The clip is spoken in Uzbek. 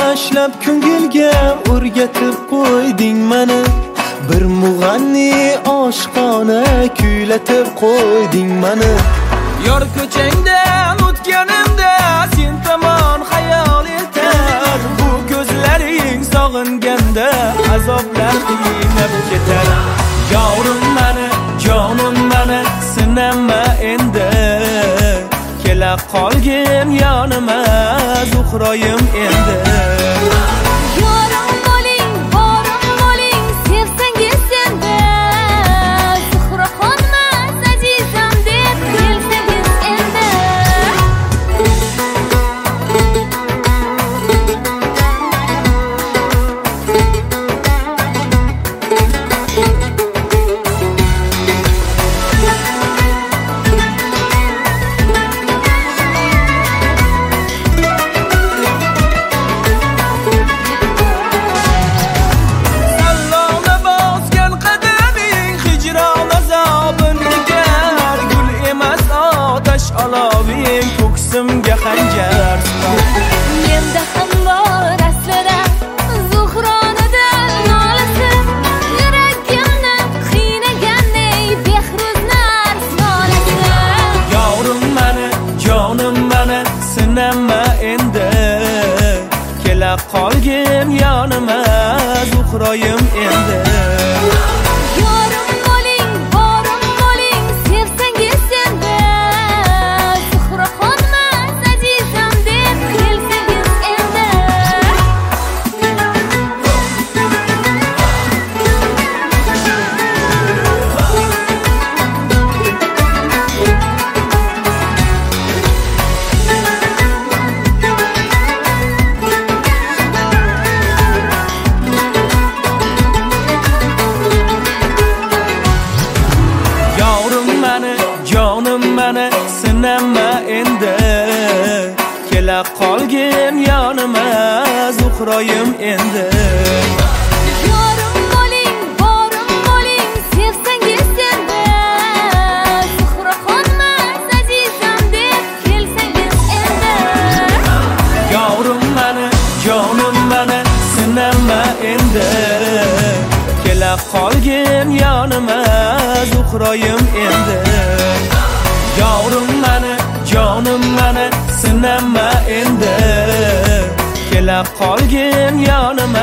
tashlab ko'ngilga o'rgatib qo'yding meni. Bir mug'anni oshqona kuylatib qo'yding meni. Yor ko'changdan o'tganimda sen tomon xayol etar. Bu ko'zlaring sog'inganda azoblar qiynab ketar. Yorim meni, jonim meni, sinama endi. Kela qolgin yonima, Zuhroyim endi. Aloving ko'ksimga xanjar menda ham bor aslida Zuhronidan nolasi. Yuragimni qiynaganday behruzlar nolasi. Yorim meni, jonim meni, sinama endi. Kela qolgin yonima, Zuhroyim endi. Jonim meni, sinama endi. Kela qolgin yonima, Zuhroyim endi. Yorim bo'ling, borim bo'ling, sevsangiz endi. Zuhraxonmas azizam deb kelsangiz endi. Yorim meni, jonim meni, sinama endi. Kela qolgin yonima, Zuhroyim endi. Yorim meni, jonim meni, sinama endi. Kela qolgin yonima,